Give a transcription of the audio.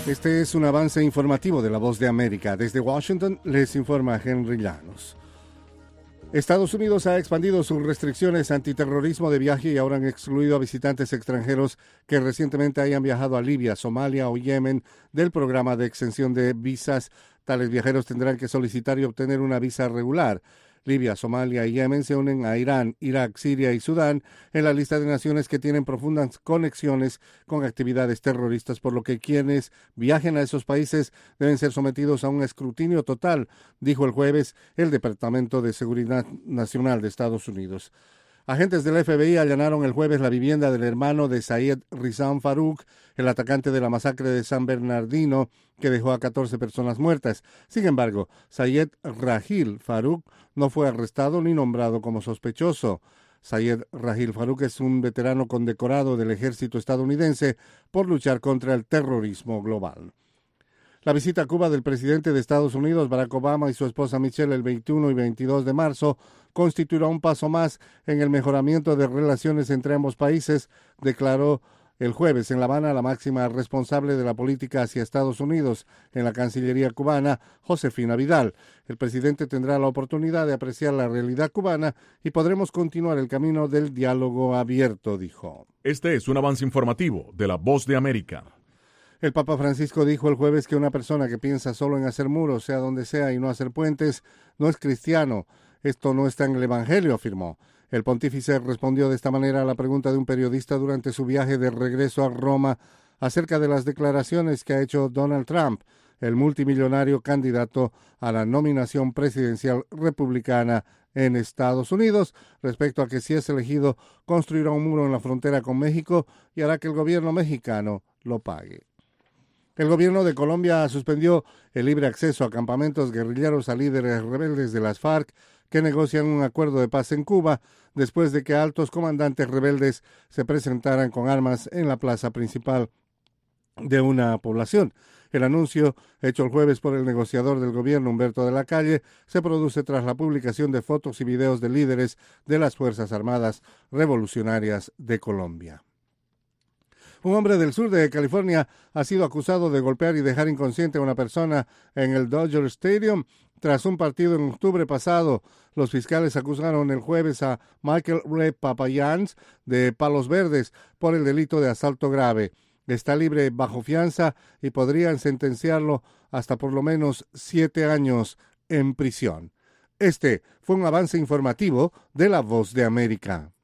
Este es un avance informativo de La Voz de América. Desde Washington les informa Henry Llanos. Estados Unidos ha expandido sus restricciones antiterrorismo de viaje y ahora han excluido a visitantes extranjeros que recientemente hayan viajado a Libia, Somalia o Yemen del programa de exención de visas. Tales viajeros tendrán que solicitar y obtener una visa regular. Libia, Somalia y Yemen se unen a Irán, Irak, Siria y Sudán en la lista de naciones que tienen profundas conexiones con actividades terroristas, por lo que quienes viajen a esos países deben ser sometidos a un escrutinio total, dijo el jueves el Departamento de Seguridad Nacional de Estados Unidos. Agentes del FBI allanaron el jueves la vivienda del hermano de Sayed Rizan Farook, el atacante de la masacre de San Bernardino, que dejó a 14 personas muertas. Sin embargo, Sayed Rahil Farook no fue arrestado ni nombrado como sospechoso. Sayed Rahil Farook es un veterano condecorado del ejército estadounidense por luchar contra el terrorismo global. La visita a Cuba del presidente de Estados Unidos, Barack Obama, y su esposa Michelle el 21 y 22 de marzo constituirá un paso más en el mejoramiento de relaciones entre ambos países, declaró el jueves en La Habana la máxima responsable de la política hacia Estados Unidos en la Cancillería cubana, Josefina Vidal. El presidente tendrá la oportunidad de apreciar la realidad cubana y podremos continuar el camino del diálogo abierto, dijo. Este es un avance informativo de La Voz de América. El Papa Francisco dijo el jueves que una persona que piensa solo en hacer muros, sea donde sea, y no hacer puentes, no es cristiano. Esto no está en el Evangelio, afirmó. El pontífice respondió de esta manera a la pregunta de un periodista durante su viaje de regreso a Roma acerca de las declaraciones que ha hecho Donald Trump, el multimillonario candidato a la nominación presidencial republicana en Estados Unidos, respecto a que si es elegido construirá un muro en la frontera con México y hará que el gobierno mexicano lo pague. El gobierno de Colombia suspendió el libre acceso a campamentos guerrilleros a líderes rebeldes de las FARC que negocian un acuerdo de paz en Cuba después de que altos comandantes rebeldes se presentaran con armas en la plaza principal de una población. El anuncio, hecho el jueves por el negociador del gobierno Humberto de la Calle, se produce tras la publicación de fotos y videos de líderes de las Fuerzas Armadas Revolucionarias de Colombia. Un hombre del sur de California ha sido acusado de golpear y dejar inconsciente a una persona en el Dodger Stadium tras un partido en octubre pasado. Los fiscales acusaron el jueves a Michael Ray Papayans de Palos Verdes por el delito de asalto grave. Está libre bajo fianza y podrían sentenciarlo hasta por lo menos 7 años en prisión. Este fue un avance informativo de La Voz de América.